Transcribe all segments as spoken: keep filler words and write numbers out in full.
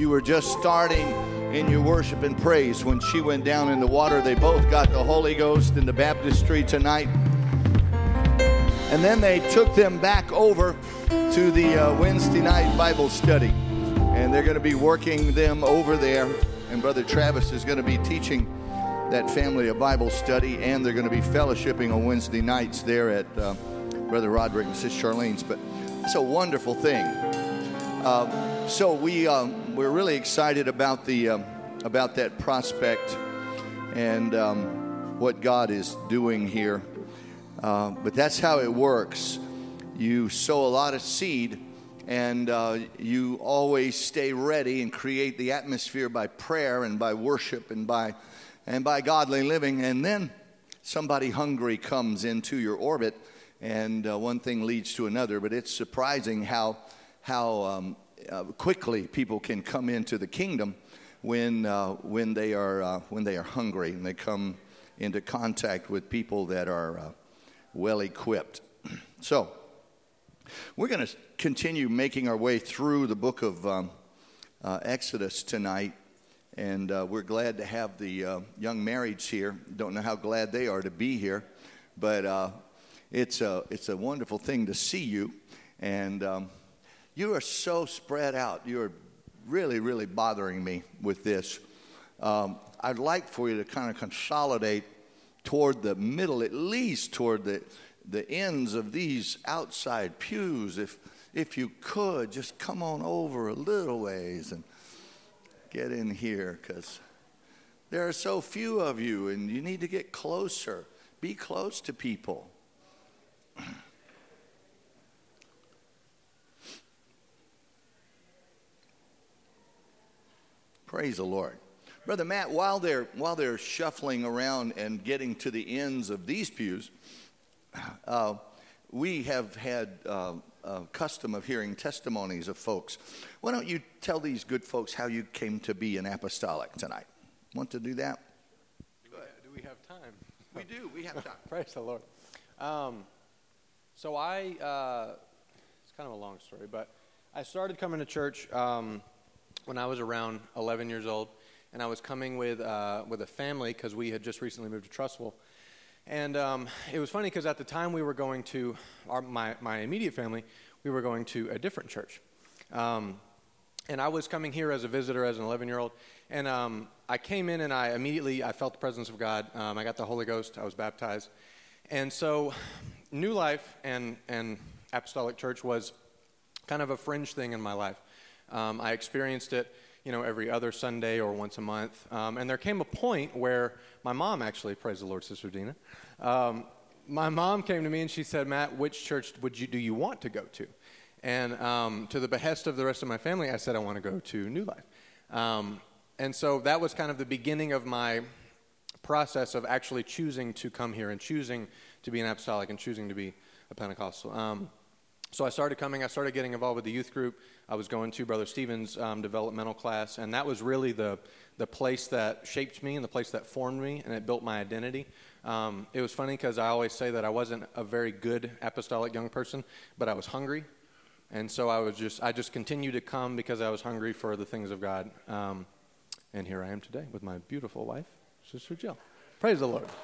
you were just starting in your worship and praise. When she went down in the water, they both got the Holy Ghost in the baptistry tonight. And then they took them back over to the uh, Wednesday night Bible study. And they're going to be working them over there. And Brother Travis is going to be teaching that family a Bible study. And they're going to be fellowshipping on Wednesday nights there at uh, Brother Roderick and Sister Charlene's. But it's a wonderful thing. Uh, so we, um, we're really excited about, the, um, about that prospect and um, what God is doing here. Uh, but that's how it works. You sow a lot of seed, and uh, you always stay ready and create the atmosphere by prayer and by worship and by and by godly living. And then somebody hungry comes into your orbit, and uh, one thing leads to another. But it's surprising how how um, uh, quickly people can come into the kingdom when uh, when they are uh, when they are hungry and they come into contact with people that are uh, well equipped. So we're going to continue making our way through the book of um, uh, Exodus tonight, and uh, we're glad to have the uh, young marrieds here. Don't know how glad they are to be here, but uh, it's a it's a wonderful thing to see you, and um, you are so spread out. You are really, really bothering me with this. Um, I'd like for you to kind of consolidate toward the middle, at least toward the the ends of these outside pews. If if you could, just come on over a little ways and get in here, because there are so few of you, and you need to get closer. Be close to people. Praise the Lord. Brother Matt, while they're while they're shuffling around and getting to the ends of these pews, uh, we have had uh, a custom of hearing testimonies of folks. Why don't you tell these good folks how you came to be an apostolic tonight? Want to do that? Do we, do we have time? We do. We have time. Praise the Lord. Um, so I, uh, it's kind of a long story, but I started coming to church um, when I was around eleven years old. And I was coming with uh, with a family because we had just recently moved to Trustful. And um, it was funny because at the time we were going to, our, my, my immediate family, we were going to a different church. Um, and I was coming here as a visitor as an eleven-year-old. And um, I came in and I immediately, I felt the presence of God. Um, I got the Holy Ghost. I was baptized. And so New Life and, and Apostolic Church was kind of a fringe thing in my life. Um, I experienced it, you know, every other Sunday or once a month. Um, and there came a point where my mom actually, praise the Lord, Sister Dina, um, my mom came to me and she said, Matt, which church would you do you want to go to? And um, to the behest of the rest of my family, I said I want to go to New Life. Um, and so that was kind of the beginning of my process of actually choosing to come here and choosing to be an apostolic and choosing to be a Pentecostal. Um, So I started coming, I started getting involved with the youth group. I was going to Brother Stephen's um, developmental class, and that was really the the place that shaped me and the place that formed me, and it built my identity. Um, it was funny because I always say that I wasn't a very good apostolic young person, but I was hungry. And so I was just I just continued to come because I was hungry for the things of God. Um, and here I am today with my beautiful wife, Sister Jill. Praise the Lord.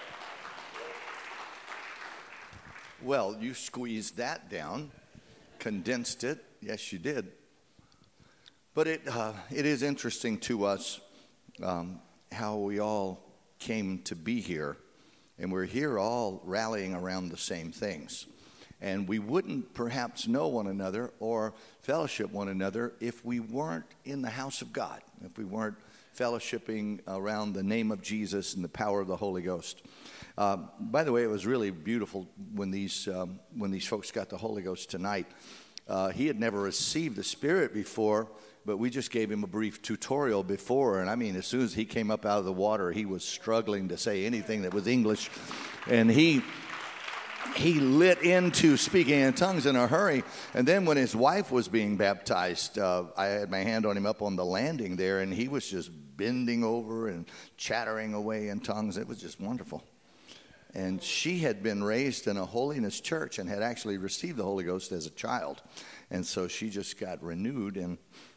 Well, you squeezed that down, condensed it. Yes, you did. But it uh, it is interesting to us um, how we all came to be here. And we're here all rallying around the same things. And we wouldn't perhaps know one another or fellowship one another if we weren't in the house of God, if we weren't fellowshipping around the name of Jesus and the power of the Holy Ghost. Uh, by the way, it was really beautiful when these um, when these folks got the Holy Ghost tonight. Uh, he had never received the Spirit before, but we just gave him a brief tutorial before. And I mean, as soon as he came up out of the water, he was struggling to say anything that was English. And he he lit into speaking in tongues in a hurry. And then when his wife was being baptized, uh, I had my hand on him up on the landing there, and he was just bending over and chattering away in tongues. It was just wonderful. And she had been raised in a holiness church and had actually received the Holy Ghost as a child. And so she just got renewed and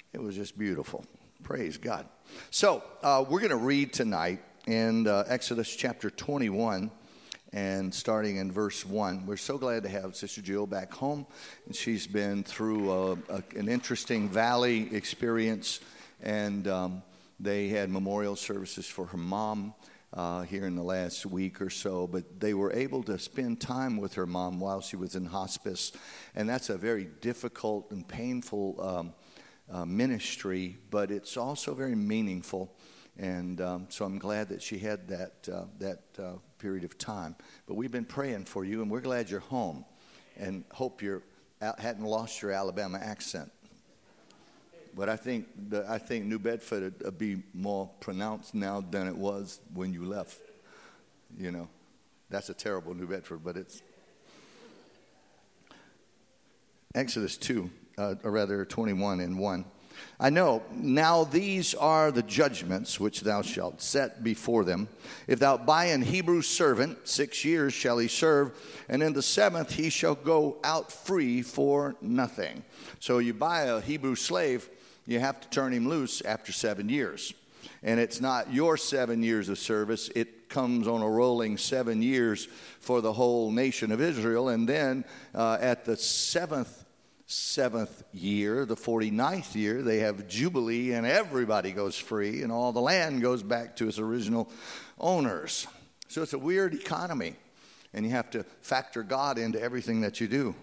It was just beautiful. Praise God. So uh, we're going to read tonight in uh, Exodus chapter twenty-one, and starting in verse one. We're so glad to have Sister Jill back home. And she's been through a, a, an interesting valley experience, and um, they had memorial services for her mom uh, here in the last week or so. But they were able to spend time with her mom while she was in hospice, and that's a very difficult and painful um, uh, ministry, but it's also very meaningful. And um, so I'm glad that she had that uh, that uh, period of time. But we've been praying for you, and we're glad you're home, and hope you hadn't lost your Alabama accent. But I think the, I think New Bedford would be more pronounced now than it was when you left. You know, that's a terrible New Bedford, but it's Exodus two, uh, or rather twenty-one and one. I know, now these are the judgments which thou shalt set before them. If thou buy an Hebrew servant, six years shall he serve, and in the seventh he shall go out free for nothing. So you buy a Hebrew slave, you have to turn him loose after seven years. And it's not your seven years of service. It comes on a rolling seven years for the whole nation of Israel. And then uh, at the seventh seventh year, the forty-ninth year, they have Jubilee, and everybody goes free, and all the land goes back to its original owners. So it's a weird economy, and you have to factor God into everything that you do.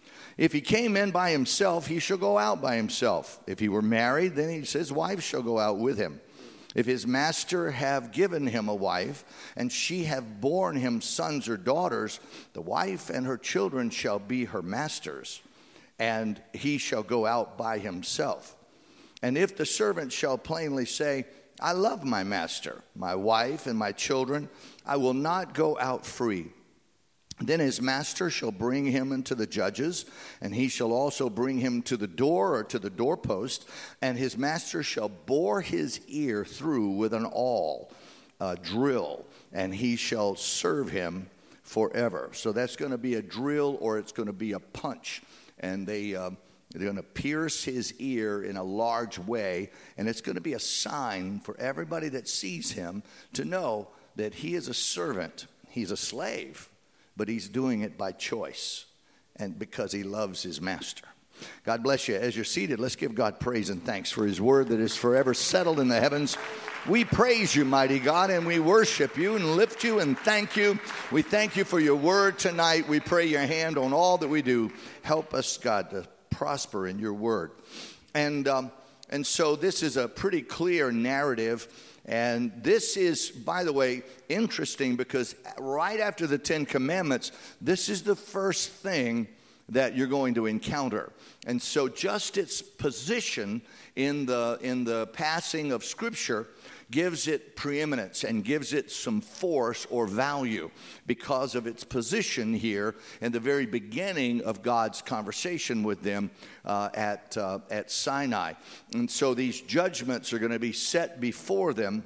If he came in by himself, he shall go out by himself. If he were married, then he, his wife shall go out with him. If his master have given him a wife, and she have borne him sons or daughters, the wife and her children shall be her master's, and he shall go out by himself. And if the servant shall plainly say, I love my master, my wife, and my children, I will not go out free. Then his master shall bring him into the judges, and he shall also bring him to the door or to the doorpost, and his master shall bore his ear through with an awl, a drill, and he shall serve him forever. So that's going to be a drill, or it's going to be a punch. And they, uh, they're going to pierce his ear in a large way. And it's going to be a sign for everybody that sees him to know that he is a servant. He's a slave, but he's doing it by choice and because he loves his master. God bless you. As you're seated, let's give God praise and thanks for his word that is forever settled in the heavens. We praise you, mighty God, and we worship you and lift you and thank you. We thank you for your word tonight. We pray your hand on all that we do. Help us, God, to prosper in your word. And um, and so this is a pretty clear narrative. And this is, by the way, interesting because right after the Ten Commandments, this is the first thing that you're going to encounter. And so just its position in the in the passing of Scripture gives it preeminence and gives it some force or value because of its position here in the very beginning of God's conversation with them uh, at uh, at Sinai. And so these judgments are going to be set before them.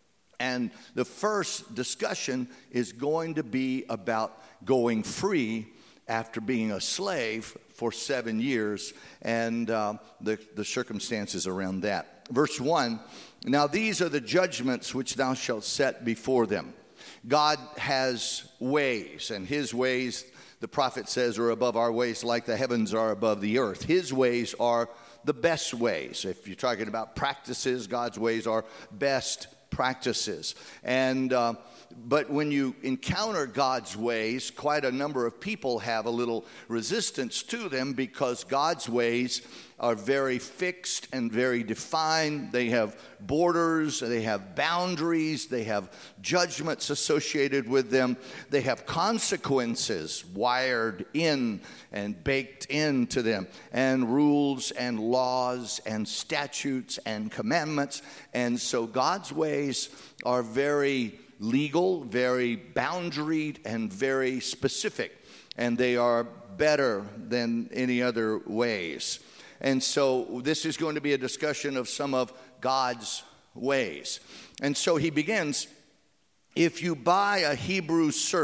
And the first discussion is going to be about going free after being a slave for seven years and uh, the, the circumstances around that. Verse one, now these are the judgments which thou shalt set before them. God has ways, and his ways, the prophet says, are above our ways like the heavens are above the earth. His ways are the best ways. If you're talking about practices, God's ways are best practices. And uh, but when you encounter God's ways, quite a number of people have a little resistance to them because God's ways are very fixed and very defined. They have borders, they have boundaries, they have judgments associated with them. They have consequences wired in and baked into them, and rules and laws and statutes and commandments. And so God's ways are very legal, very boundaried, and very specific. And they are better than any other ways. And so this is going to be a discussion of some of God's ways. And so he begins, if you buy a Hebrew servant.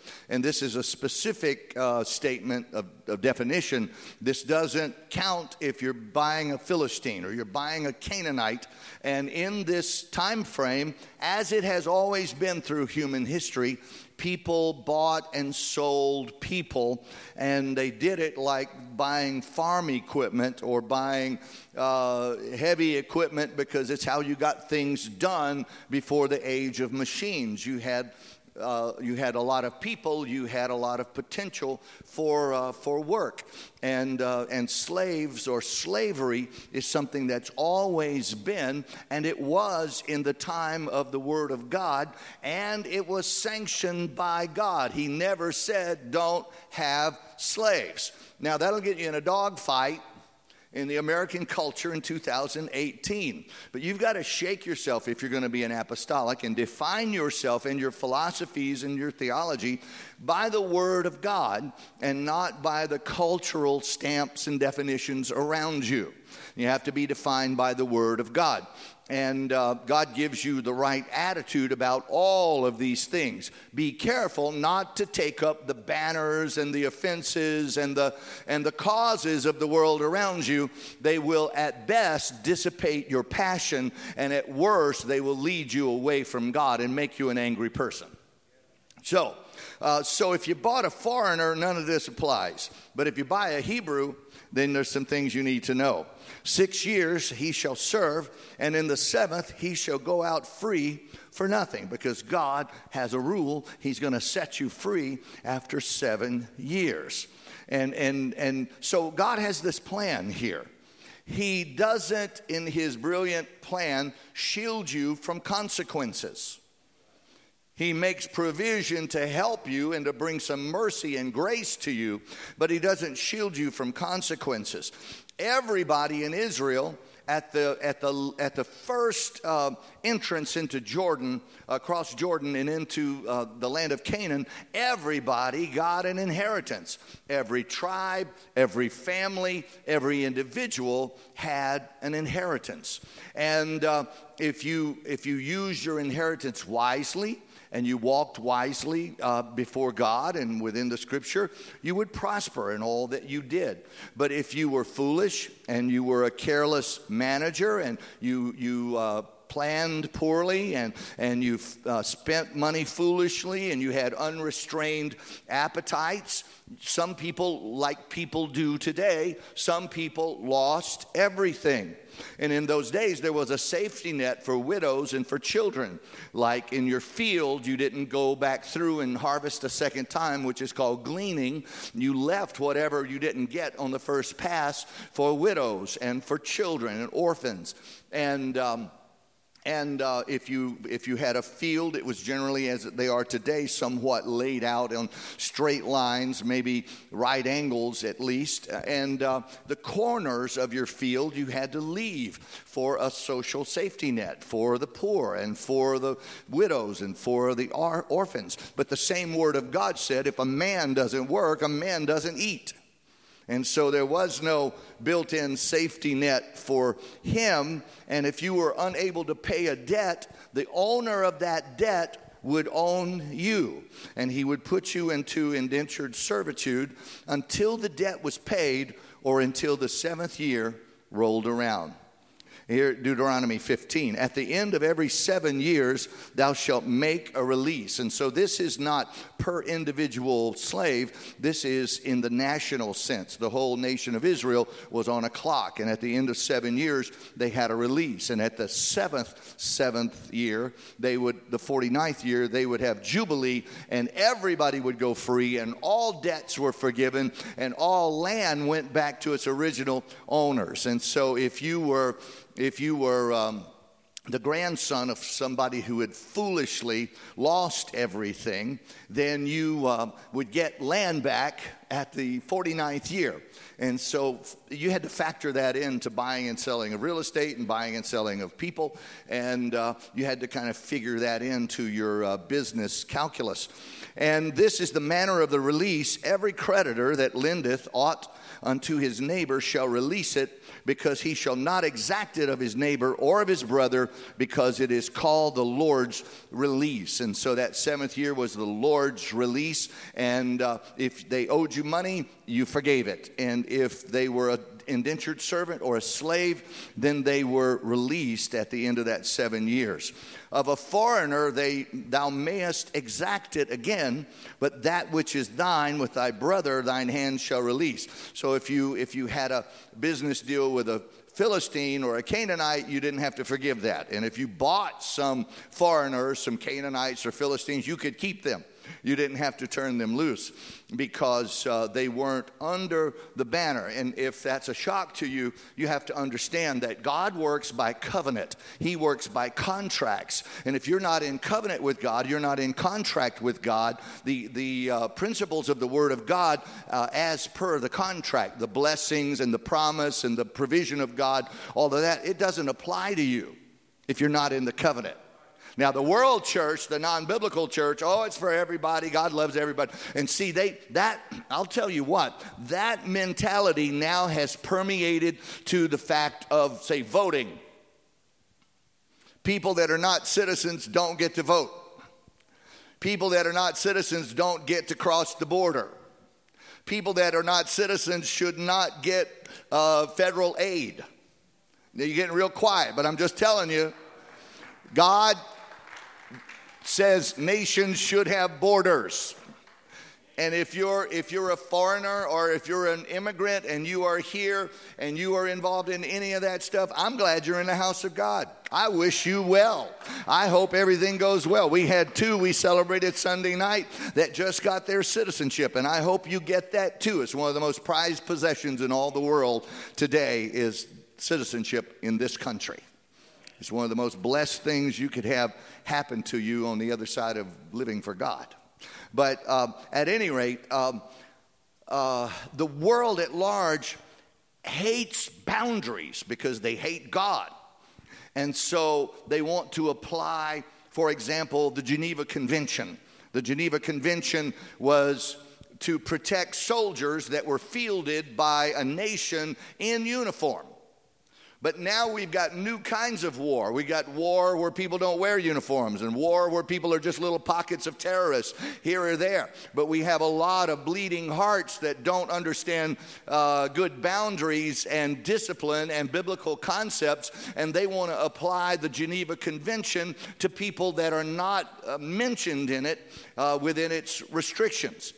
And this is a specific uh, statement of, of definition. This doesn't count if you're buying a Philistine or you're buying a Canaanite. And in this time frame, as it has always been through human history, people bought and sold people, and they did it like buying farm equipment or buying uh, heavy equipment, because it's how you got things done before the age of machines. You had Uh, you had a lot of people, you had a lot of potential for uh, for work. And uh, and slaves or slavery is something that's always been, and it was in the time of the Word of God, and it was sanctioned by God. He never said, don't have slaves. Now, that'll get you in a dog fight in the American culture in two thousand eighteen. But you've got to shake yourself if you're going to be an apostolic and define yourself and your philosophies and your theology by the Word of God and not by the cultural stamps and definitions around you. You have to be defined by the Word of God. And uh, God gives you the right attitude about all of these things. Be careful not to take up the banners and the offenses and the and the causes of the world around you. They will at best dissipate your passion, and at worst they will lead you away from God and make you an angry person. So, uh, so if you bought a foreigner, none of this applies. But if you buy a Hebrew, then there's some things you need to know. Six years he shall serve, and in the seventh he shall go out free for nothing, because God has a rule. He's going to set you free after seven years. And, and, and so God has this plan here. He doesn't, in his brilliant plan, shield you from consequences. He makes provision to help you and to bring some mercy and grace to you, but he doesn't shield you from consequences. Everybody in Israel at the at the at the first uh, entrance into Jordan, across Jordan and into uh, the land of Canaan, everybody got an inheritance. Every tribe, every family, every individual had an inheritance. And uh, if you if you use your inheritance wisely, and you walked wisely uh, before God and within the Scripture, you would prosper in all that you did. But if you were foolish and you were a careless manager and you you uh, planned poorly and and you uh, spent money foolishly and you had unrestrained appetites, some people, like people do today, some people lost everything. And in those days, there was a safety net for widows and for children. Like in your field, you didn't go back through and harvest a second time, which is called gleaning. You left whatever you didn't get on the first pass for widows and for children and orphans. And um, And uh, if you if you had a field, it was generally, as they are today, somewhat laid out on straight lines, maybe right angles at least. And uh, the corners of your field you had to leave for a social safety net, for the poor and for the widows and for the or- orphans. But the same Word of God said, if a man doesn't work, a man doesn't eat. And so there was no built-in safety net for him. And if you were unable to pay a debt, the owner of that debt would own you. And he would put you into indentured servitude until the debt was paid or until the seventh year rolled around. Here, Deuteronomy fifteen, at the end of every seven years, thou shalt make a release. And so this is not per individual slave. This is in the national sense. The whole nation of Israel was on a clock. And at the end of seven years, they had a release. And at the seventh, seventh year, they would, the forty-ninth year, they would have Jubilee. And everybody would go free. And all debts were forgiven. And all land went back to its original owners. And so if you were... If you were um, the grandson of somebody who had foolishly lost everything, then you uh, would get land back at the forty-ninth year. And so you had to factor that into buying and selling of real estate and buying and selling of people. And uh, you had to kind of figure that into your uh, business calculus. And this is the manner of the release. Every creditor that lendeth aught unto his neighbor shall release it, because he shall not exact it of his neighbor or of his brother, because it is called the Lord's release. And so that seventh year was the Lord's release. And uh, if they owed you money, you forgave it. And if they were an indentured servant or a slave, then they were released at the end of that seven years. Of a foreigner, they thou mayest exact it again, but that which is thine with thy brother, thine hand shall release. So if you if you had a business deal with a Philistine or a Canaanite, you didn't have to forgive that. And if you bought some foreigners, some Canaanites or Philistines, you could keep them. You didn't have to turn them loose, because uh, they weren't under the banner. And if that's a shock to you, you have to understand that God works by covenant. He works by contracts. And if you're not in covenant with God, you're not in contract with God. The, the uh, principles of the Word of God, uh, as per the contract, the blessings and the promise and the provision of God, all of that, it doesn't apply to you if you're not in the covenant. Now, the world church, the non-biblical church, oh, it's for everybody. God loves everybody. And see, they that, I'll tell you what, that mentality now has permeated to the fact of, say, voting. People that are not citizens don't get to vote. People that are not citizens don't get to cross the border. People that are not citizens should not get uh, federal aid. Now, you're getting real quiet, but I'm just telling you, God says nations should have borders. And if you're if you're a foreigner or if you're an immigrant and you are here and you are involved in any of that stuff, I'm glad you're in the house of God. I wish you well. I hope everything goes well. We had two we celebrated Sunday night that just got their citizenship, and I hope you get that too. It's one of the most prized possessions in all the world today is citizenship in this country. It's one of the most blessed things you could have happen to you on the other side of living for God. But um, at any rate, um, uh, the world at large hates boundaries because they hate God. And so they want to apply, for example, the Geneva Convention. The Geneva Convention was to protect soldiers that were fielded by a nation in uniform. But now we've got new kinds of war. We got war where people don't wear uniforms, and war where people are just little pockets of terrorists here or there. But we have a lot of bleeding hearts that don't understand uh, good boundaries and discipline and biblical concepts, and they want to apply the Geneva Convention to people that are not uh, mentioned in it uh, within its restrictions.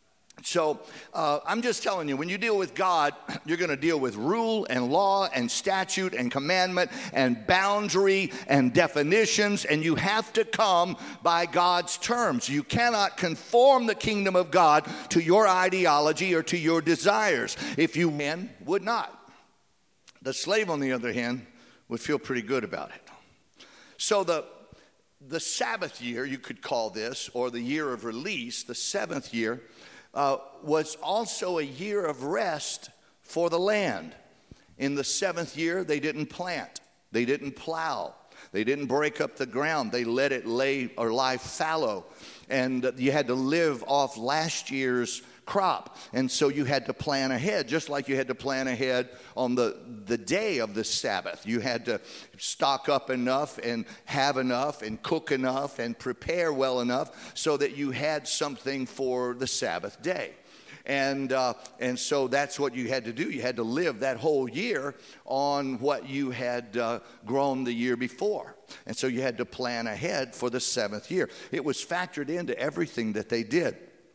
So uh, I'm just telling you, when you deal with God, you're going to deal with rule and law and statute and commandment and boundary and definitions, and you have to come by God's terms. You cannot conform the kingdom of God to your ideology or to your desires. If you man would not. The slave, on the other hand, would feel pretty good about it. So the the Sabbath year, you could call this, or the year of release, the seventh year, Uh, was also a year of rest for the land. In the seventh year, they didn't plant. They didn't plow. They didn't break up the ground. They let it lay or lie fallow. And uh, you had to live off last year's crop. And so you had to plan ahead, just like you had to plan ahead on the, the day of the Sabbath. You had to stock up enough and have enough and cook enough and prepare well enough so that you had something for the Sabbath day. And uh, and so that's what you had to do. You had to live that whole year on what you had uh, grown the year before. And so you had to plan ahead for the seventh year. It was factored into everything that they did.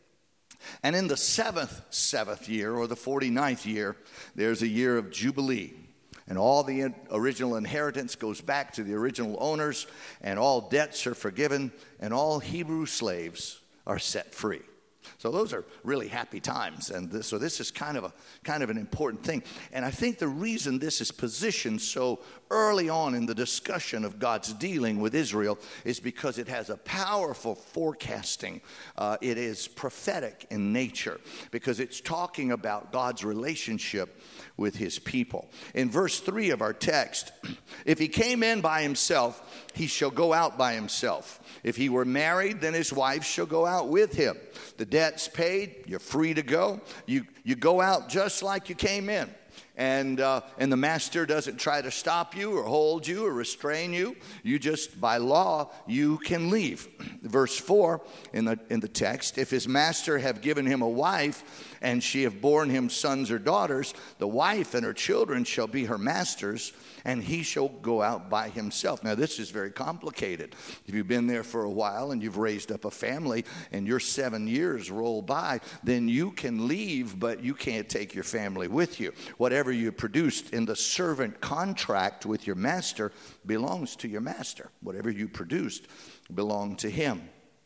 And in the seventh, seventh year, or the forty-ninth year, there's a year of Jubilee. And all the original inheritance goes back to the original owners, and all debts are forgiven, and all Hebrew slaves are set free. So those are really happy times, and this, so this is kind of a kind of an important thing. And I think the reason this is positioned so early on in the discussion of God's dealing with Israel is because it has a powerful forecasting. Uh, it is prophetic in nature because it's talking about God's relationship with his people. In verse three of our text, if he came in by himself, he shall go out by himself. If he were married, then his wife shall go out with him. The debt's paid, you're free to go. You, you go out just like you came in. And uh, and the master doesn't try to stop you or hold you or restrain you. You just, by law, you can leave. Verse four in the in the text, if his master have given him a wife, and she have borne him sons or daughters, the wife and her children shall be her master's, and he shall go out by himself. Now, this is very complicated. If you've been there for a while and you've raised up a family and your seven years roll by, then you can leave, but you can't take your family with you. Whatever you produced in the servant contract with your master belongs to your master. Whatever you produced belonged to him.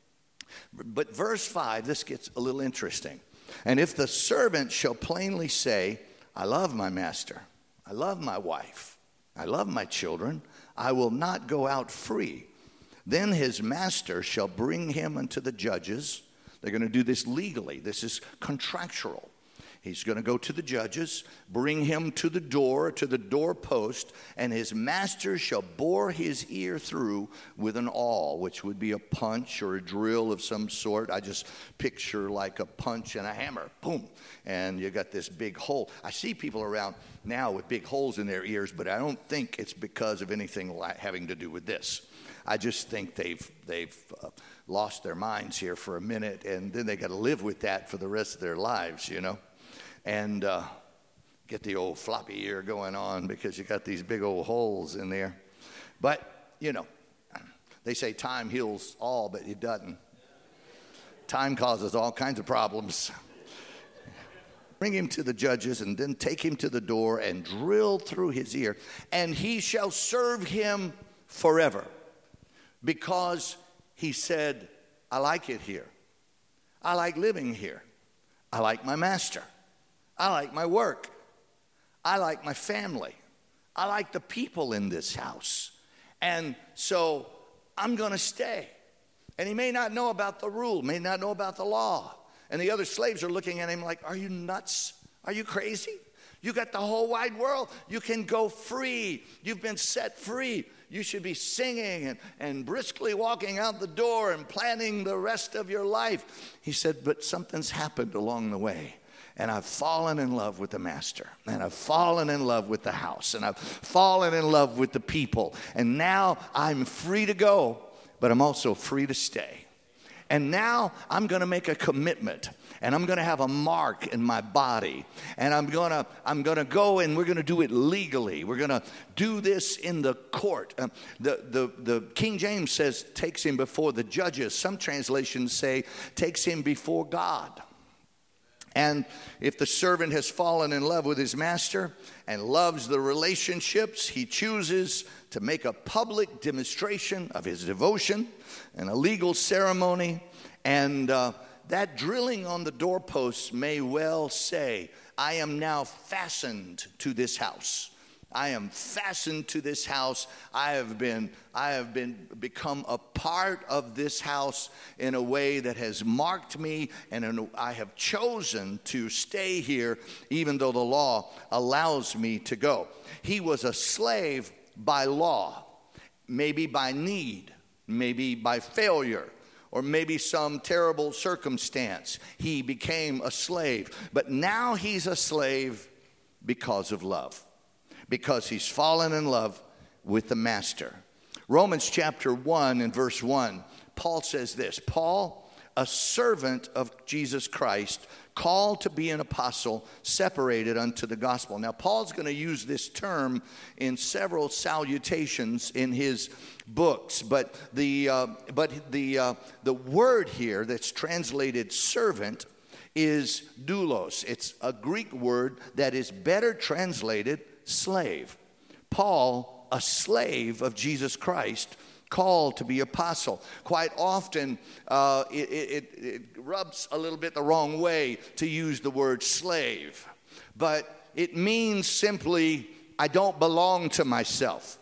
But verse five, this gets a little interesting. And if the servant shall plainly say, I love my master, I love my wife, I love my children, I will not go out free. Then his master shall bring him unto the judges. They're going to do this legally. This is contractual. He's going to go to the judges, bring him to the door, to the doorpost, and his master shall bore his ear through with an awl, which would be a punch or a drill of some sort. I just picture like a punch and a hammer. Boom. And you got this big hole. I see people around now with big holes in their ears, but I don't think it's because of anything like having to do with this. I just think they've they've uh, lost their minds here for a minute, and then they got to live with that for the rest of their lives, you know. And uh, get the old floppy ear going on because you got these big old holes in there. But, you know, they say time heals all, but it doesn't. Time causes all kinds of problems. Bring him to the judges and then take him to the door and drill through his ear. And he shall serve him forever because he said, I like it here. I like living here. I like my master. I like my work. I like my family. I like the people in this house. And so I'm going to stay. And he may not know about the rule, may not know about the law. And the other slaves are looking at him like, are you nuts? Are you crazy? You got the whole wide world. You can go free. You've been set free. You should be singing and, and briskly walking out the door and planning the rest of your life. He said, but something's happened along the way. And I've fallen in love with the master. And I've fallen in love with the house. And I've fallen in love with the people. And now I'm free to go, but I'm also free to stay. And now I'm going to make a commitment. And I'm going to have a mark in my body. And I'm going to I'm going to go and we're going to do it legally. We're going to do this in the court. Uh, the, the, the King James says takes him before the judges. Some translations say takes him before God. And if the servant has fallen in love with his master and loves the relationships, he chooses to make a public demonstration of his devotion and a legal ceremony. And uh, that drilling on the doorposts may well say, I am now fastened to this house. I am fastened to this house. I have been, I have been become a part of this house in a way that has marked me, and I have chosen to stay here even though the law allows me to go. He was a slave by law, maybe by need, maybe by failure, or maybe some terrible circumstance. He became a slave, but now he's a slave because of love. Because he's fallen in love with the master. Romans chapter one and verse one, Paul says this, Paul, a servant of Jesus Christ, called to be an apostle, separated unto the gospel. Now, Paul's going to use this term in several salutations in his books, but the uh, but the uh, the word here that's translated servant is doulos. It's a Greek word that is better translated slave. Paul, a slave of Jesus Christ, called to be apostle. Quite often, uh, it, it, it rubs a little bit the wrong way to use the word slave. But it means simply, I don't belong to myself.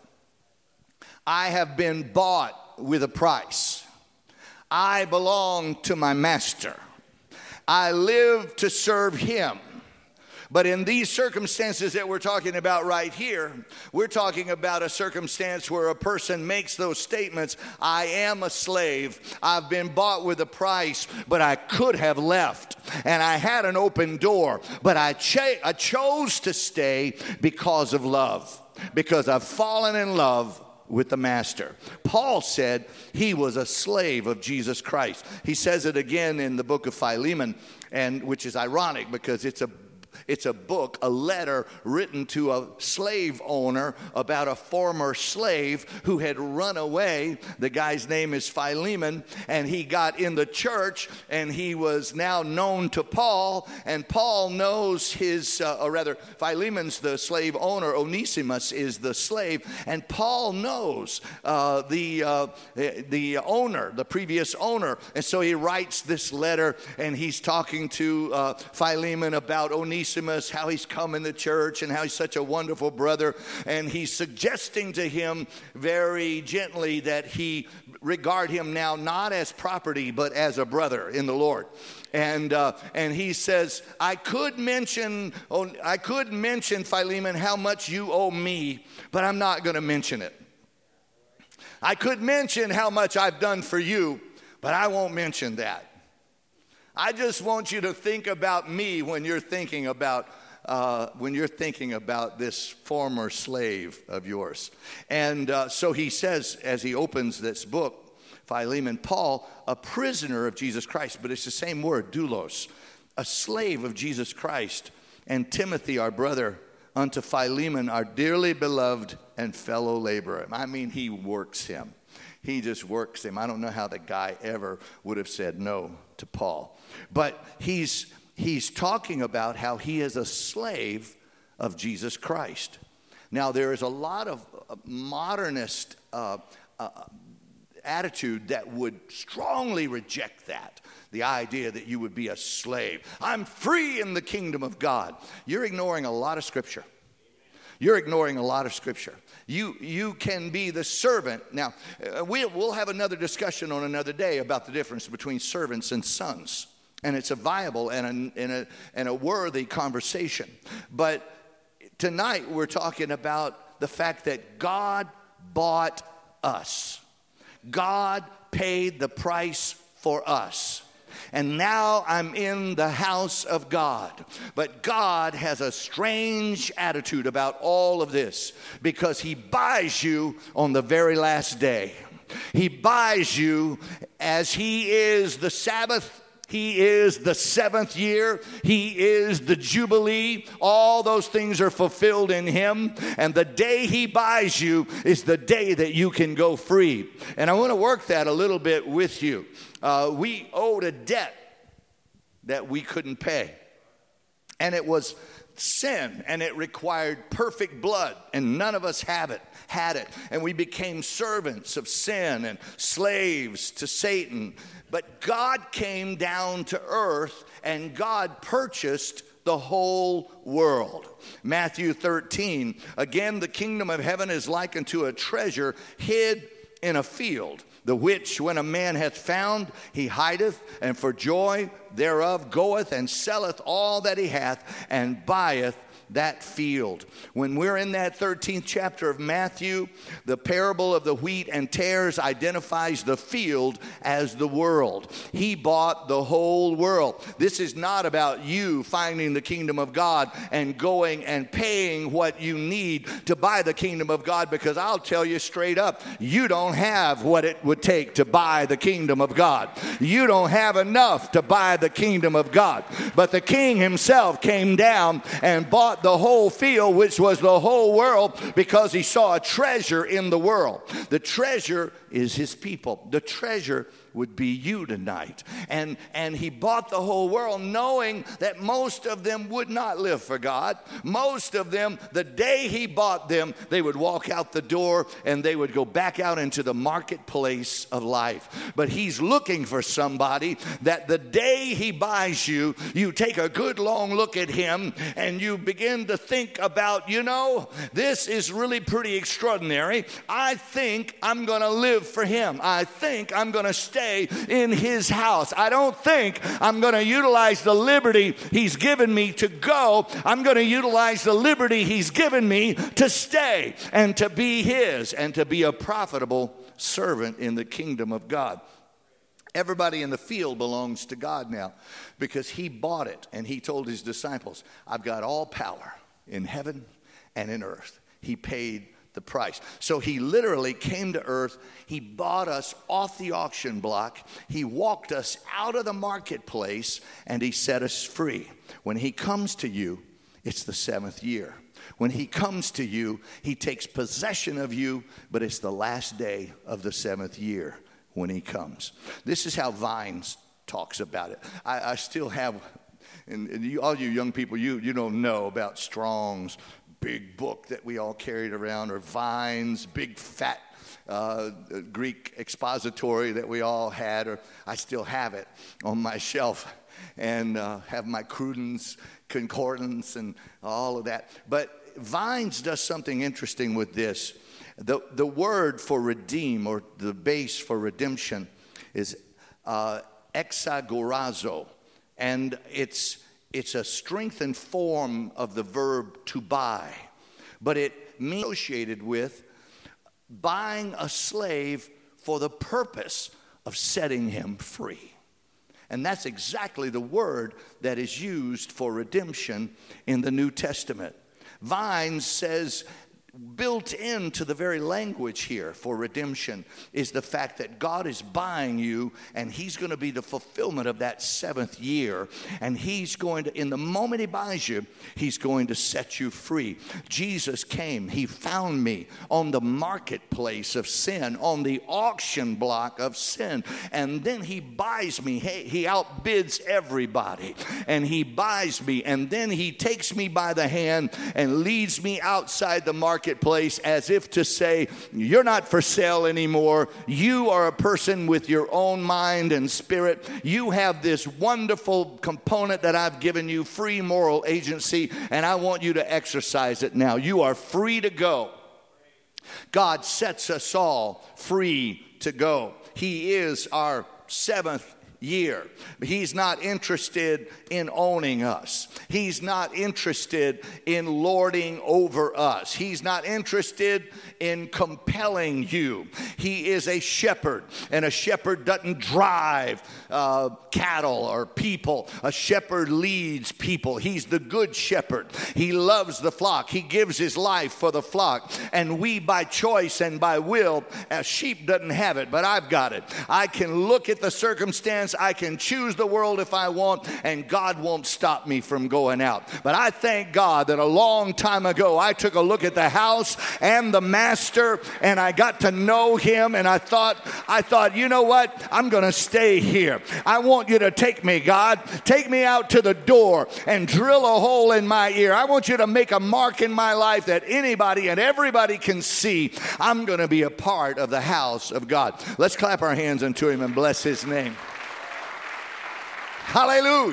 I have been bought with a price. I belong to my master. I live to serve him. But in these circumstances that we're talking about right here, we're talking about a circumstance where a person makes those statements. I am a slave. I've been bought with a price, but I could have left. And I had an open door, but I, ch- I chose to stay because of love, because I've fallen in love with the master. Paul said he was a slave of Jesus Christ. He says it again in the book of Philemon, and which is ironic because it's a It's a book, a letter written to a slave owner about a former slave who had run away. The guy's name is Philemon, and he got in the church, and he was now known to Paul, and Paul knows his, uh, or rather, Philemon's the slave owner, Onesimus is the slave, and Paul knows uh, the, uh, the owner, the previous owner, and so he writes this letter, and he's talking to uh, Philemon about Onesimus, how he's come in the church and how he's such a wonderful brother, and he's suggesting to him very gently that he regard him now not as property but as a brother in the Lord. And uh, and he says, I could mention oh, I could mention Philemon how much you owe me, but I'm not going to mention it. I could mention how much I've done for you, but I won't mention that. I just want you to think about me when you're thinking about uh, when you're thinking about this former slave of yours. And uh, so he says, as he opens this book, Philemon, Paul, a prisoner of Jesus Christ, but it's the same word, doulos, a slave of Jesus Christ, and Timothy, our brother, unto Philemon, our dearly beloved and fellow laborer. I mean, he works him. He just works him. I don't know how the guy ever would have said no to Paul. But he's he's talking about how he is a slave of Jesus Christ. Now, there is a lot of modernist uh, uh, attitude that would strongly reject that. The idea that you would be a slave. I'm free in the kingdom of God. You're ignoring a lot of scripture. You're ignoring a lot of scripture. You you can be the servant. Now, uh, we, we'll have another discussion on another day about the difference between servants and sons. And it's a viable and a, and a, and a worthy conversation. But tonight we're talking about the fact that God bought us. God paid the price for us. And now I'm in the house of God. But God has a strange attitude about all of this because he buys you on the very last day. He buys you as he is the Sabbath. He is the seventh year. He is the Jubilee. All those things are fulfilled in him. And the day he buys you is the day that you can go free. And I want to work that a little bit with you. Uh, we owed a debt that we couldn't pay. And it was sin, and it required perfect blood, and none of us have it, had it. And we became servants of sin and slaves to Satan. But God came down to earth, and God purchased the whole world. Matthew thirteen, again, the kingdom of heaven is like unto a treasure hid in a field, the which when a man hath found, he hideth, and for joy thereof goeth and selleth all that he hath, and buyeth that field. When we're in that thirteenth chapter of Matthew, the parable of the wheat and tares identifies the field as the world. He bought the whole world. This is not about you finding the kingdom of God and going and paying what you need to buy the kingdom of God, because I'll tell you straight up, you don't have what it would take to buy the kingdom of God. You don't have enough to buy the kingdom of God. But the king himself came down and bought the whole field, which was the whole world, because he saw a treasure in the world. The treasure is his people. The treasure would be you tonight. And, and he bought the whole world knowing that most of them would not live for God. Most of them, the day he bought them, they would walk out the door and they would go back out into the marketplace of life. But he's looking for somebody that the day he buys you, you take a good long look at him and you begin to think about, you know, this is really pretty extraordinary. I think I'm going to live for him. I think I'm going to stay in his house. I don't think I'm going to utilize the liberty he's given me to go. I'm going to utilize the liberty he's given me to stay and to be his and to be a profitable servant in the kingdom of God. Everybody in the field belongs to God now because he bought it, and he told his disciples, I've got all power in heaven and in earth. He paid the price. So he literally came to earth. He bought us off the auction block. He walked us out of the marketplace, and he set us free. When he comes to you, it's the seventh year. When he comes to you, he takes possession of you, but it's the last day of the seventh year when he comes. This is how Vines talks about it. I, I still have, and, and you, all you young people, you, you don't know about Strong's big book that we all carried around, or Vines, big fat uh, Greek expository that we all had, or I still have it on my shelf, and uh, have my Cruden's Concordance and all of that. But Vines does something interesting with this. The, the word for redeem, or the base for redemption, is uh, exagorazo, and it's it's a strengthened form of the verb to buy, but it means associated with buying a slave for the purpose of setting him free. And that's exactly the word that is used for redemption in the New Testament. Vines says, built into the very language here for redemption is the fact that God is buying you, and he's going to be the fulfillment of that seventh year. And he's going to, in the moment he buys you, he's going to set you free. Jesus came. He found me on the marketplace of sin, on the auction block of sin. And then he buys me. Hey, he outbids everybody. And he buys me. And then he takes me by the hand and leads me outside the marketplace. Marketplace, as if to say, you're not for sale anymore. You are a person with your own mind and spirit. You have this wonderful component that I've given you, free moral agency, and I want you to exercise it now. You are free to go. God sets us all free to go. He is our seventh year. He's not interested in owning us. He's not interested in lording over us. He's not interested in compelling you. He is a shepherd, and a shepherd doesn't drive uh, cattle or people. A shepherd leads people. He's the good shepherd. He loves the flock. He gives his life for the flock. And we, by choice and by will, a sheep doesn't have it, but I've got it. I can look at the circumstance. I can choose the world if I want, and God won't stop me from going out. But I thank God that a long time ago, I took a look at the house and the master, and I got to know him, and I thought, I thought, you know what? I'm going to stay here. I want you to take me, God. Take me out to the door and drill a hole in my ear. I want you to make a mark in my life that anybody and everybody can see. I'm going to be a part of the house of God. Let's clap our hands unto him and bless his name. Hallelujah.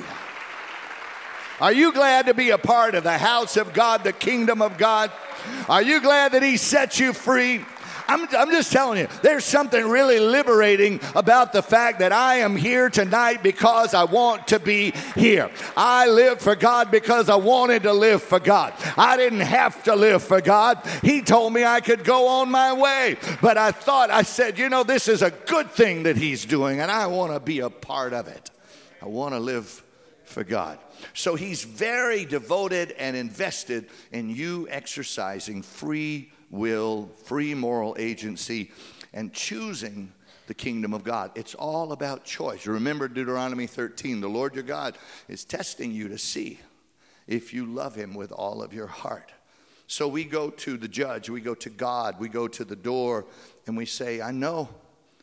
Are you glad to be a part of the house of God, the kingdom of God? Are you glad that he set you free? I'm, I'm just telling you, there's something really liberating about the fact that I am here tonight because I want to be here. I live for God because I wanted to live for God. I didn't have to live for God. He told me I could go on my way. But I thought, I said, you know, this is a good thing that he's doing, and I want to be a part of it. I want to live for God. So he's very devoted and invested in you exercising free will, free moral agency, and choosing the kingdom of God. It's all about choice. Remember Deuteronomy thirteen, the Lord your God is testing you to see if you love him with all of your heart. So we go to the judge, we go to God, we go to the door, and we say, I know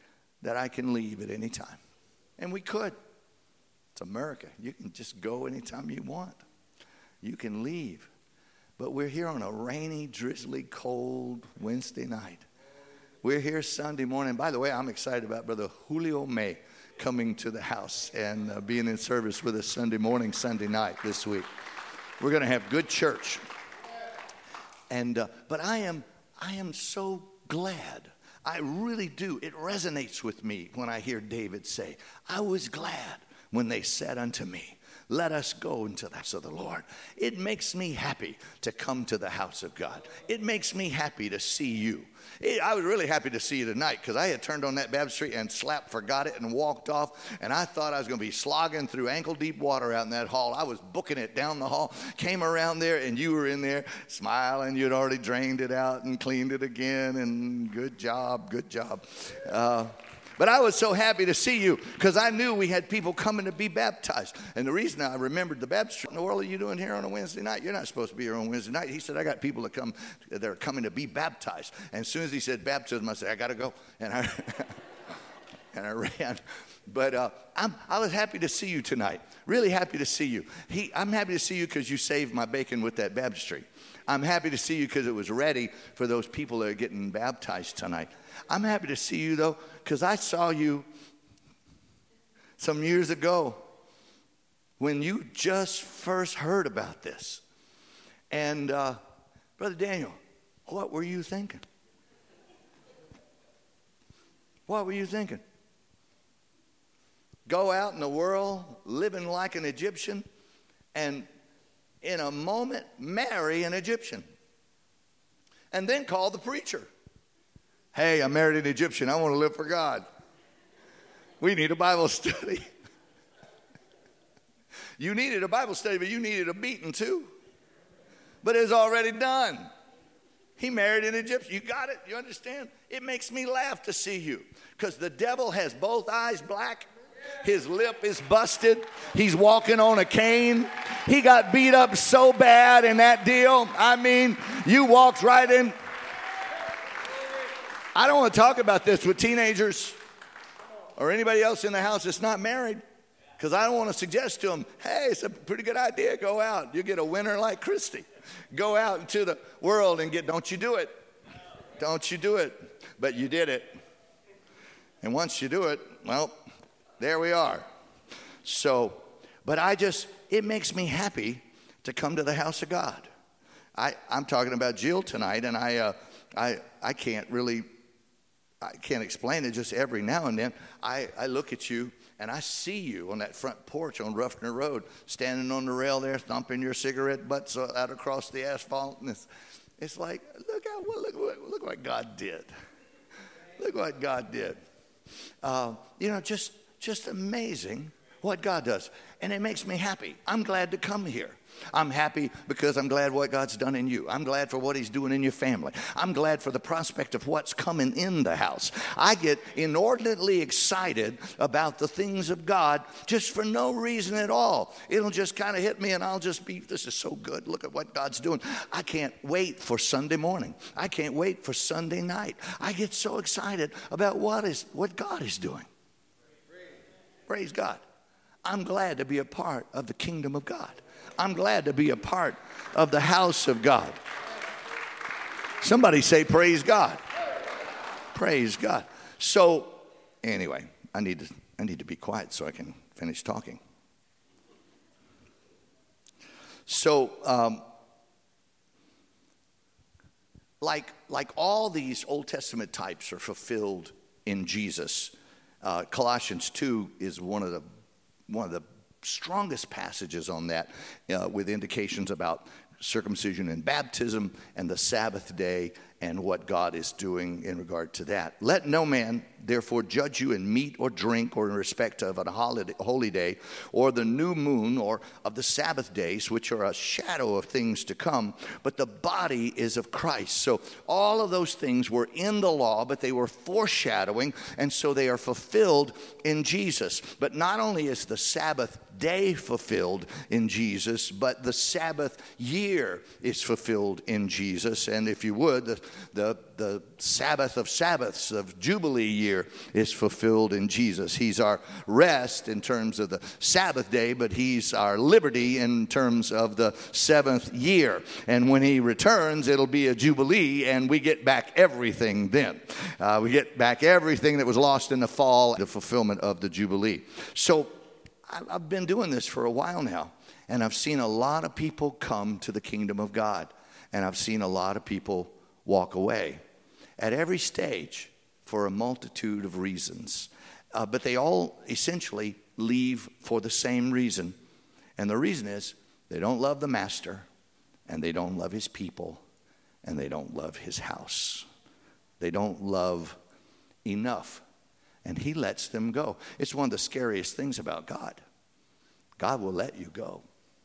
that I can leave at any time. And we could. It's America. You can just go anytime you want. You can leave. But we're here on a rainy, drizzly, cold Wednesday night. We're here Sunday morning. By the way, I'm excited about Brother Julio May coming to the house and uh, being in service with us Sunday morning, Sunday night this week. We're going to have good church. And uh, but I am I am so glad. I really do. It resonates with me when I hear David say, I was glad when they said unto me, let us go into the house of the Lord. It makes me happy to come to the house of God. It makes me happy to see you. It, I was really happy to see you tonight because I had turned on that baptistry and slapped, forgot it, and walked off. And I thought I was going to be slogging through ankle-deep water out in that hall. I was booking it down the hall, came around there, and you were in there smiling. You'd already drained it out and cleaned it again, and good job, good job. Uh, But I was so happy to see you because I knew we had people coming to be baptized. And the reason I remembered the baptistry, what in the world are you doing here on a Wednesday night? You're not supposed to be here on Wednesday night. He said, I got people that come, that are coming to be baptized. And as soon as he said baptism, I said, I got to go. And I and I ran. But uh, I'm, I was happy to see you tonight. Really happy to see you. He, I'm happy to see you because you saved my bacon with that baptistry. I'm happy to see you because it was ready for those people that are getting baptized tonight. I'm happy to see you, though, because I saw you some years ago when you just first heard about this. And, uh, Brother Daniel, what were you thinking? What were you thinking? Go out in the world living like an Egyptian and in a moment marry an Egyptian and then call the preacher. Hey, I married an Egyptian. I want to live for God. We need a Bible study. You needed a Bible study, but you needed a beating too. But it's already done. He married an Egyptian. You got it? You understand? It makes me laugh to see you because the devil has both eyes black. His lip is busted. He's walking on a cane. He got beat up so bad in that deal. I mean, you walked right in. I don't want to talk about this with teenagers or anybody else in the house that's not married because I don't want to suggest to them, hey, it's a pretty good idea. Go out. You get a winner like Christy. Go out into the world and get, don't you do it. Don't you do it. But you did it. And once you do it, well, there we are. So, but I just, it makes me happy to come to the house of God. I, I'm talking about Jill tonight, and I, uh, I, I can't really, I can't explain it. Just every now and then, I, I look at you, and I see you on that front porch on Ruffner Road, standing on the rail there, thumping your cigarette butts out across the asphalt, and it's, it's like, look how, look, look, look what God did. Look what God did. Uh, you know, just. Just amazing what God does. And it makes me happy. I'm glad to come here. I'm happy because I'm glad what God's done in you. I'm glad for what he's doing in your family. I'm glad for the prospect of what's coming in the house. I get inordinately excited about the things of God just for no reason at all. It'll just kind of hit me and I'll just be, this is so good. Look at what God's doing. I can't wait for Sunday morning. I can't wait for Sunday night. I get so excited about what is what God is doing. Praise God. I'm glad to be a part of the kingdom of God. I'm glad to be a part of the house of God. Somebody say, praise God. Praise God. So, anyway, I need to, I need to be quiet so I can finish talking. So, um, like, like all these Old Testament types are fulfilled in Jesus. Uh, Colossians two is one of the one of the strongest passages on that, uh, with indications about circumcision and baptism and the Sabbath day and what God is doing in regard to that. Let no man therefore judge you in meat or drink or in respect of a holiday, holy day or the new moon or of the Sabbath days, which are a shadow of things to come, but the body is of Christ. So all of those things were in the law, but they were foreshadowing, and so they are fulfilled in Jesus. But not only is the Sabbath day fulfilled in Jesus, but the Sabbath year is fulfilled in Jesus. And if you would, the, the the Sabbath of Sabbaths of Jubilee year is fulfilled in Jesus. He's our rest in terms of the Sabbath day, but he's our liberty in terms of the seventh year. And when he returns, it'll be a Jubilee, and we get back everything then. Uh, we get back everything that was lost in the fall, the fulfillment of the Jubilee. So I've been doing this for a while now, and I've seen a lot of people come to the kingdom of God, and I've seen a lot of people walk away at every stage for a multitude of reasons. Uh, but they all essentially leave for the same reason, and the reason is they don't love the master, and they don't love his people, and they don't love his house. They don't love enough. And he lets them go. It's one of the scariest things about God. God will let you go.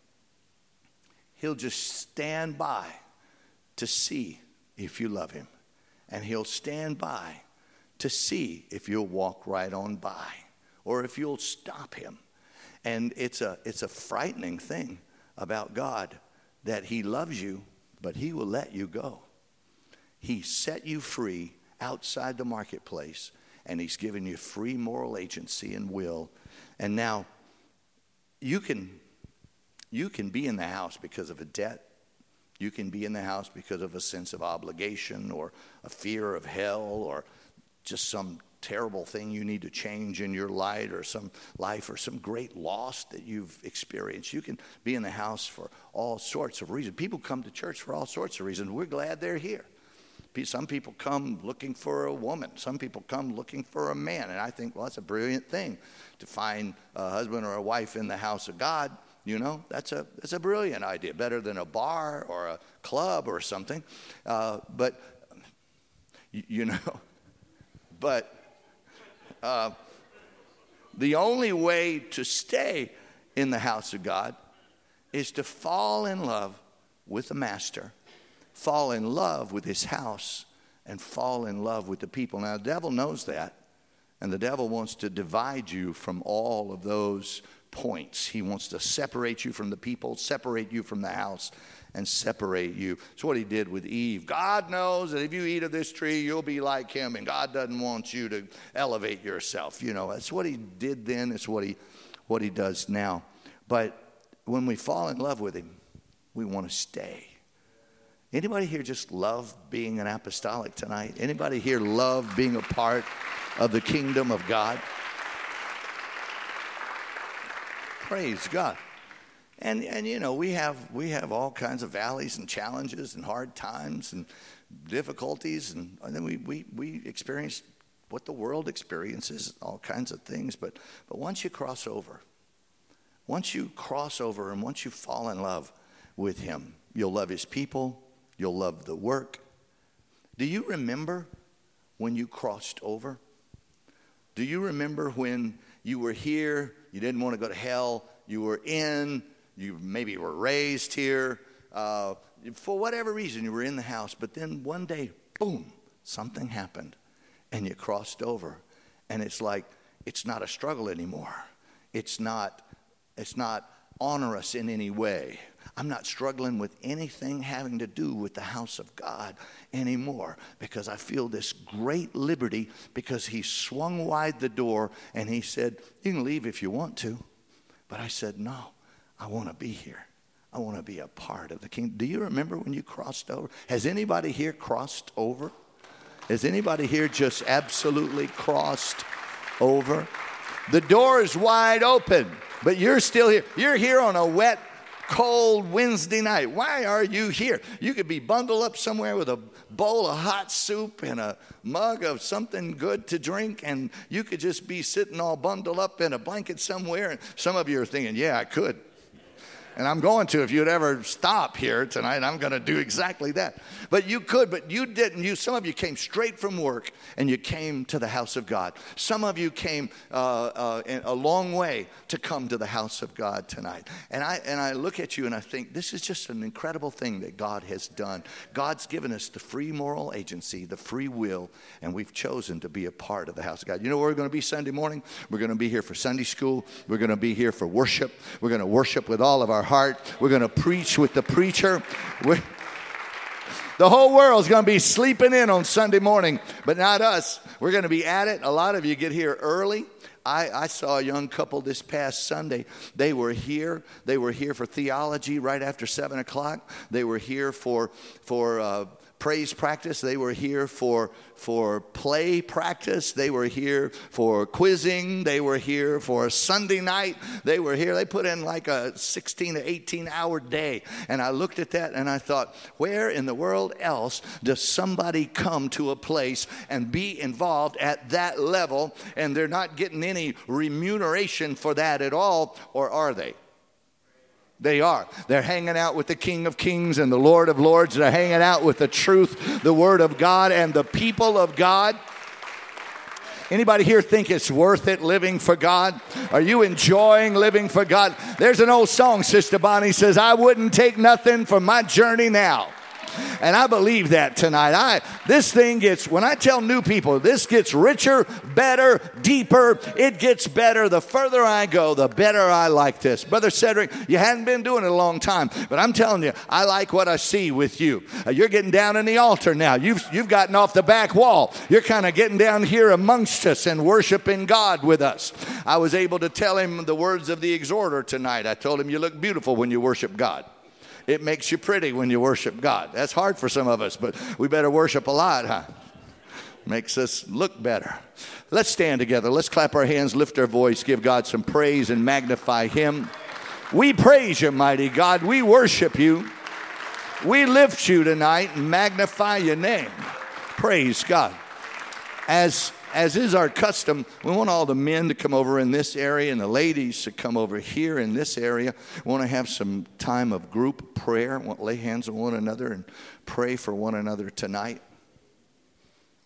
He'll just stand by to see if you love him. And he'll stand by to see if you'll walk right on by or if you'll stop him. And it's a, it's a frightening thing about God that he loves you, but he will let you go. He set you free outside the marketplace, and he's given you free moral agency and will. And now you can, you can be in the house because of a debt. You can be in the house because of a sense of obligation or a fear of hell or just some terrible thing you need to change in your life or some life or some great loss that you've experienced. You can be in the house for all sorts of reasons. People come to church for all sorts of reasons. We're glad they're here. Some people come looking for a woman. Some people come looking for a man. And I think, well, that's a brilliant thing to find a husband or a wife in the house of God. You know, that's a that's a brilliant idea. Better than a bar or a club or something. Uh, but, you, you know, but uh, the only way to stay in the house of God is to fall in love with the master, fall in love with his house, and fall in love with the people. Now, the devil knows that, and the devil wants to divide you from all of those points. He wants to separate you from the people, separate you from the house, and separate you. It's what he did with Eve. God knows that if you eat of this tree, you'll be like him, and God doesn't want you to elevate yourself. You know, that's what he did then. It's what he, what he does now. But when we fall in love with him, we want to stay. Anybody here just love being an apostolic tonight? Anybody here love being a part of the kingdom of God? Praise God. And and you know, we have we have all kinds of valleys and challenges and hard times and difficulties, and, and then we, we, we experience what the world experiences, all kinds of things. But but once you cross over, once you cross over and once you fall in love with him, you'll love his people. You'll love the work. Do you remember when you crossed over? Do you remember when you were here, you didn't want to go to hell, you were in, you maybe were raised here, uh, for whatever reason you were in the house, but then one day, boom, something happened, and you crossed over, and it's like, it's not a struggle anymore. It's not, it's not onerous in any way. I'm not struggling with anything having to do with the house of God anymore because I feel this great liberty because he swung wide the door and he said, you can leave if you want to. But I said, no, I want to be here. I want to be a part of the kingdom. Do you remember when you crossed over? Has anybody here crossed over? Has anybody here just absolutely crossed over? The door is wide open, but you're still here. You're here on a wet, cold Wednesday night. Why are you here? You could be bundled up somewhere with a bowl of hot soup and a mug of something good to drink, and you could just be sitting all bundled up in a blanket somewhere. And some of you are thinking, yeah, I could. And I'm going to. If you'd ever stop here tonight, I'm going to do exactly that. But you could, but you didn't. You, some of you came straight from work, and you came to the house of God. Some of you came uh, uh, a long way to come to the house of God tonight. And I, and I look at you, and I think, this is just an incredible thing that God has done. God's given us the free moral agency, the free will, and we've chosen to be a part of the house of God. You know where we're going to be Sunday morning? We're going to be here for Sunday school. We're going to be here for worship. We're going to worship with all of our heart. We're going to preach with the preacher. We're, The whole world's going to be sleeping in on Sunday morning, but not us. We're going to be at it. A lot of you get here early. I, I saw a young couple this past Sunday. They were here. They were here for theology right after seven o'clock. They were here for for uh, praise practice. They were here for for play practice. They were here for quizzing. They were here for Sunday night. They were here. They put in like a sixteen to eighteen hour day. And I looked at that and I thought, where in the world else does somebody come to a place and be involved at that level and they're not getting any remuneration for that at all, or are they? They are. They're hanging out with the King of Kings and the Lord of Lords. They're hanging out with the truth, the Word of God, and the people of God. Anybody here think it's worth it living for God? Are you enjoying living for God? There's an old song, Sister Bonnie says, I wouldn't take nothing from my journey now. And I believe that tonight. I this thing gets, when I tell new people, this gets richer, better, deeper. It gets better. The further I go, the better I like this. Brother Cedric, you hadn't been doing it a long time, but I'm telling you, I like what I see with you. Uh, you're getting down in the altar now. You've, you've gotten off the back wall. You're kind of getting down here amongst us and worshiping God with us. I was able to tell him the words of the exhorter tonight. I told him, you look beautiful when you worship God. It makes you pretty when you worship God. That's hard for some of us, but we better worship a lot, huh? Makes us look better. Let's stand together. Let's clap our hands, lift our voice, give God some praise and magnify him. We praise you, mighty God. We worship you. We lift you tonight and magnify your name. Praise God. As As is our custom, we want all the men to come over in this area and the ladies to come over here in this area. We want to have some time of group prayer. We want to lay hands on one another and pray for one another tonight.